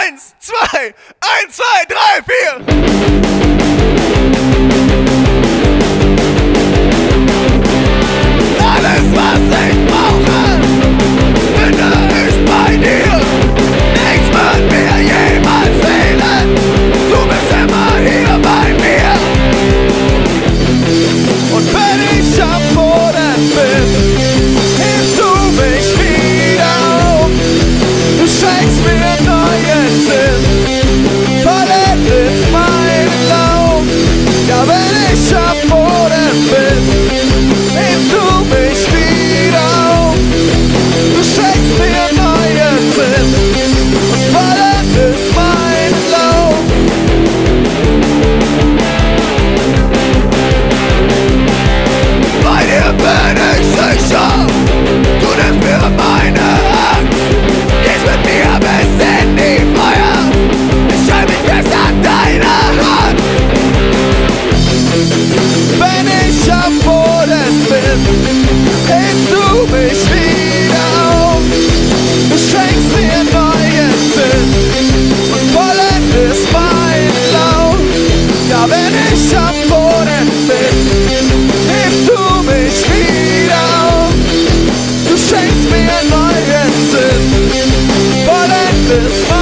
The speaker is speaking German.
1, 2, 1, 2, 3, 4. Alles, was ich brauche, finde ich bei dir. Nichts wird mir jemals fehlen, du bist immer hier bei mir. Und wenn ich am Boden bin, hilfst du mich wieder auf. Du schenkst mir neuen Sinn, verletzt meinen Lauf. Ja, wenn ich am Boden bin, hilfst du mich wieder auf. Du schenkst mir neuen Sinn und verletzt meinen Lauf. Bei dir bin ich sicher, du nimmst mir meine Hand, gehst mit mir bis in die Feuer, ich halte mich fest an deiner Hand. Wenn ich am Boden bin, hilfst du mich wieder auf. Du schenkst mir neuen Sinn und vollendest meinen Lauf. Ja, wenn ich am Boden bin, hilfst du mich wieder auf. Du schenkst mir neuen Sinn, vollendest meinen Lauf.